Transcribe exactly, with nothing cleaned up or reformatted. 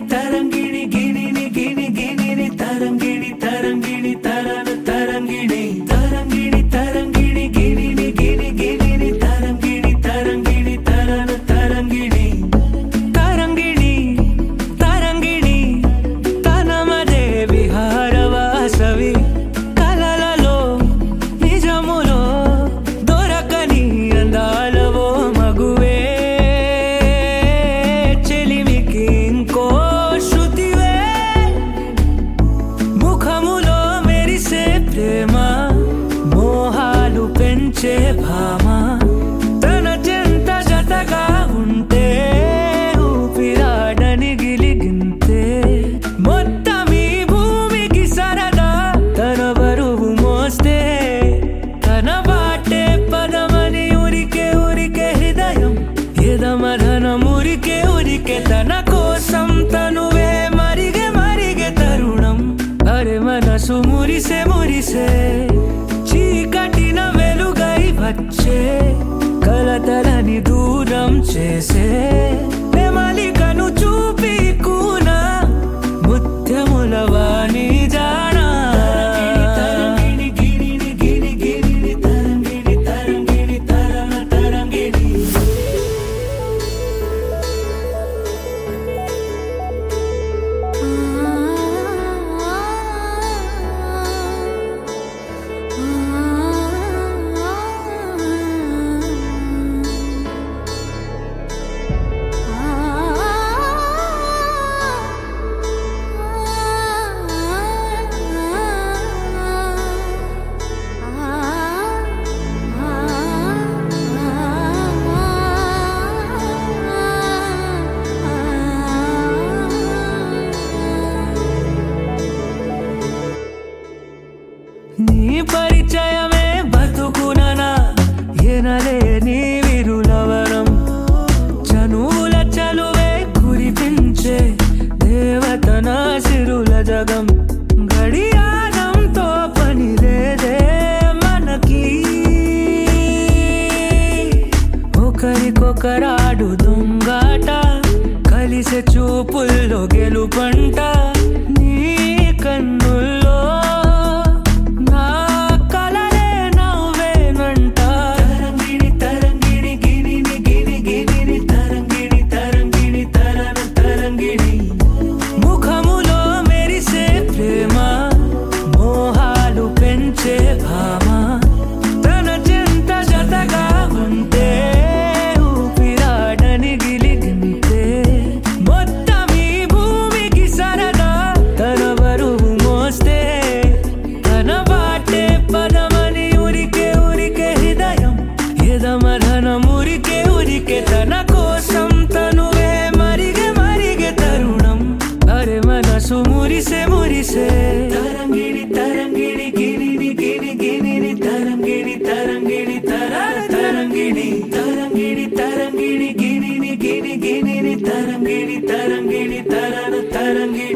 తరంగిణి గిణిని గిని గినిని తరంగిణి తరంగిణి తరన తరంగిణి తరంగిణి తరంగిణి గిణిని గిని గినిని తరంగిణి తరంగిణి తరన తరంగిణి తరంగిణి తరంగిణి తనమదే విహారవాసవి కలలలో నిజములో దొరకని అందాలవో మగువే చెలిమికి ఇంకో శృతివే ముఖములో మెరిసే ప్రేమ మోహాలు పెంచే భామ తన చెంత జతగా ఉంటే ఊపిరాడని గిలిగింతే మొత్తం ఈ భూమికి సరదా తన బరువు మోస్తే తన బాటే పదమని ఉరికే ఉరికే హృదయం ఎదమధనం ఉరికే ఉరికే తన కోసం తనువే మరిగే మరిగే తరుణం అరే మనసు మురిసే మురిసే చీకటిన వెలుగై వచ్చే కలతలని దూరం చేసే నెమలికను చూపి కూన ముత్యముల వాణి జానా తరంగిణి గిణిని గిని గినిని తరంగిణి తరంగిణి తరన తరంగిణి నీ పరిచయమే బతుకుననా ఎనలేని విరులవరం చనువుల చలువే కురిపించే దేవతన సిరుల జగం గడియారంతో పని లేదే మనకి ఒకరికొకరాడు దొంగాట కలిసే చూపుల్లో గెలుపంట నీ కన్నుల్లో నా కలలే నవ్వేనంట తరంగిణి తరంగిణి గినిని గిని గినిని తరంగిణి తరంగిణి తరన తరంగిణి ముఖములో మెరిసే ప్రేమ మోహాలు పెంచే భామ తన చెంత జతగా ఉంటే ఊపిరాడని గిలిగింతే మొత్తం ఈ భూమికి సరదా తన బరువు మోస్తే తన బాటే పదమని ఉరికే ఉరికే హృదయం ఎదమధనం ఉరికే ఉరికే తన కోసం తనువే మరిగే మరిగే తరుణం అరే మనసు మురిసే మురిసే తరంగిణి తరంగిణి గినిని గిని గినిని తరంగిణి తరంగిణి తరన తరంగిణి తరంగిణి తరంగిణి గినిని గిని గినిని తరంగిణి తరంగిణి తరన తరంగిణి